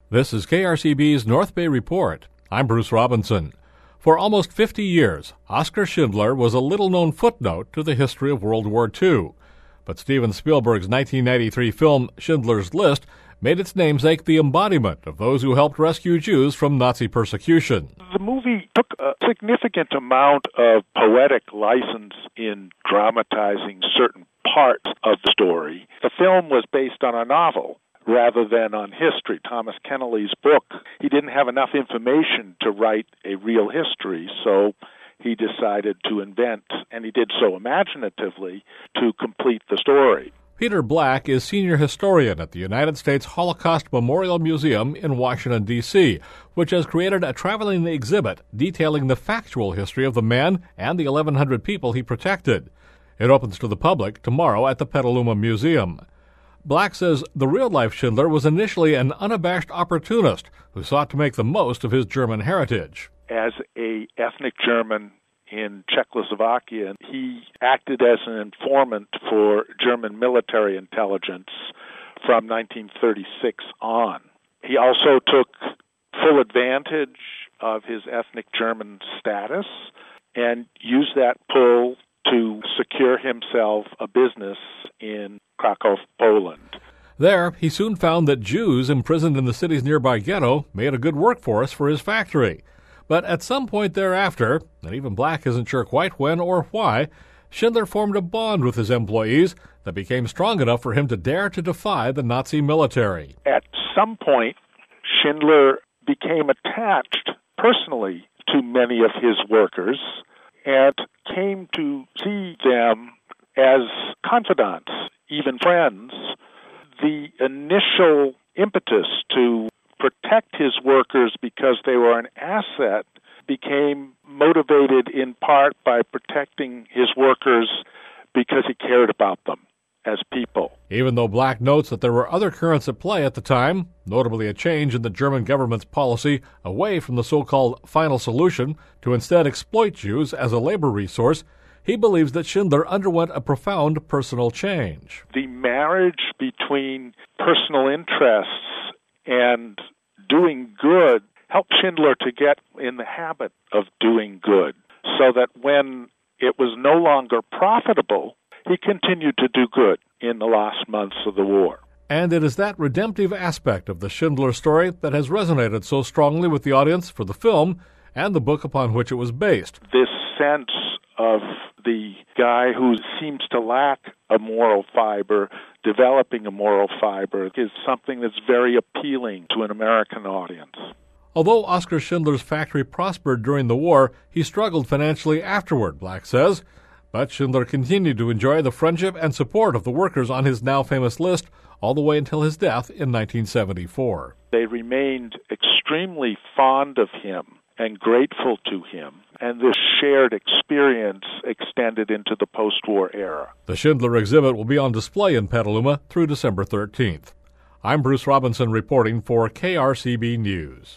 This is KRCB's North Bay Report. I'm Bruce Robinson. For almost 50 years, Oskar Schindler was a little-known footnote to the history of World War II. But Steven Spielberg's 1993 film Schindler's List made its namesake the embodiment of those who helped rescue Jews from Nazi persecution. The movie took a significant amount of poetic license in dramatizing certain parts of the story. The film was based on a novel rather than on history. Thomas Keneally's book, he didn't have enough information to write a real history, so he decided to invent, and he did so imaginatively, to complete the story. Peter Black is senior historian at the United States Holocaust Memorial Museum in Washington, D.C., which has created a traveling exhibit detailing the factual history of the man and the 1,100 people he protected. It opens to the public tomorrow at the Petaluma Museum. Black says the real-life Schindler was initially an unabashed opportunist who sought to make the most of his German heritage. As an ethnic German in Czechoslovakia, he acted as an informant for German military intelligence from 1936 on. He also took full advantage of his ethnic German status and used that pull to secure himself a business in Krakow, Poland. There, he soon found that Jews imprisoned in the city's nearby ghetto made a good workforce for his factory. But at some point thereafter, and even Black isn't sure quite when or why, Schindler formed a bond with his employees that became strong enough for him to dare to defy the Nazi military. At some point, Schindler became attached personally to many of his workers and came to see them as confidants, even friends. The initial impetus to protect his workers because they were an asset became motivated in part by protecting his workers because he cared about them as people. Even though Black notes that there were other currents at play at the time, notably a change in the German government's policy away from the so-called final solution to instead exploit Jews as a labor resource, he believes that Schindler underwent a profound personal change. The marriage between personal interests and doing good helped Schindler to get in the habit of doing good, so that when it was no longer profitable, he continued to do good in the last months of the war. And it is that redemptive aspect of the Schindler story that has resonated so strongly with the audience for the film and the book upon which it was based. This sense of the guy who seems to lack a moral fiber, developing a moral fiber, is something that's very appealing to an American audience. Although Oskar Schindler's factory prospered during the war, he struggled financially afterward, Black says. But Schindler continued to enjoy the friendship and support of the workers on his now famous list all the way until his death in 1974. They remained extremely fond of him and grateful to him, and this shared experience extended into the post-war era. The Schindler exhibit will be on display in Petaluma through December 13th. I'm Bruce Robinson reporting for KRCB News.